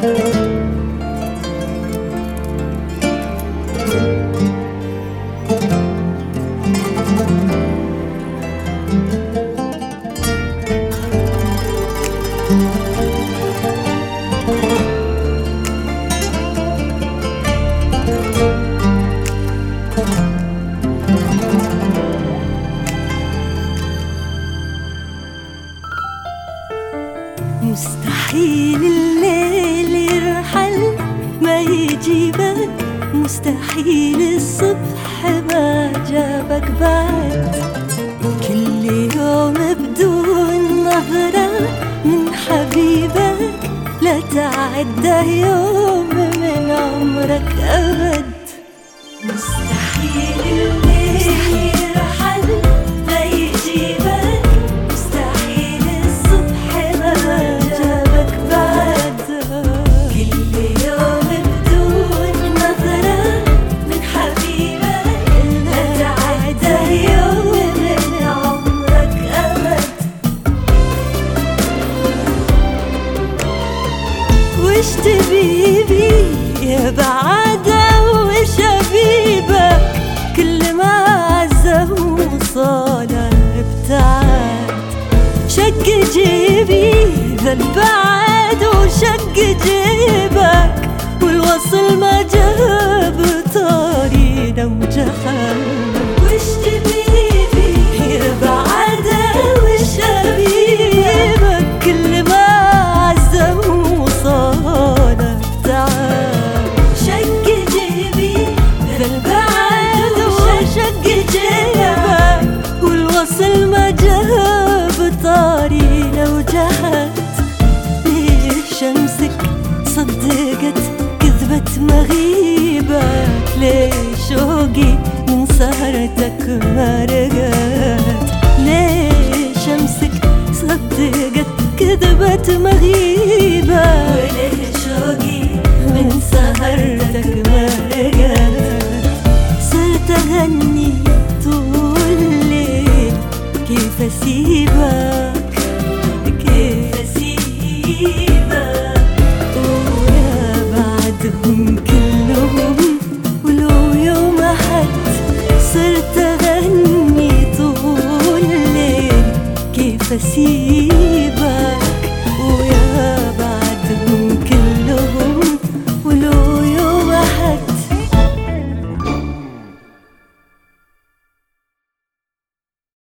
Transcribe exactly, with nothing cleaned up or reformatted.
مستحيل الليل يرحل ما يجيبك، مستحيل الصبح ما جابك بعد. كل يوم بدون نظرة من حبيبك لا تعده يوم من عمرك أبد. مستحيل الليل يرحل ما يجيبك، مستحيل الصبح ما جابك بعد. كل يوم بدون نظرة من حبيبك لا تعده يوم من عمرك أبد. وش تبي بي يا بعده وش أبيبك؟ كل ما عزه وصاله ابتعد. شق جيبي ذا البعد وشق جيبك، والوصل ما جاب طارينا وجحد. وش تبيبي يا بعده وش أبيبك؟ كل ما عزه وصاله ابتعد. شق جيبي ذا البعد وشق جيبك، والوصل ما جاب طارينا وجحد. ليش شمسك صدقت كذبة مغيبك؟ ليش شوقي من سهرتك ما رقت؟ ليش شمسك صدقت كذبة مغيبك؟ وليش شوقي من سهرتك ما رقت؟ صرت أغني طول الليل كيف أسيبك، كيف أسيبك. ويا بعدهم كلهم ولو يوم أحد صرت أغني طول الليل كيف أسيبك.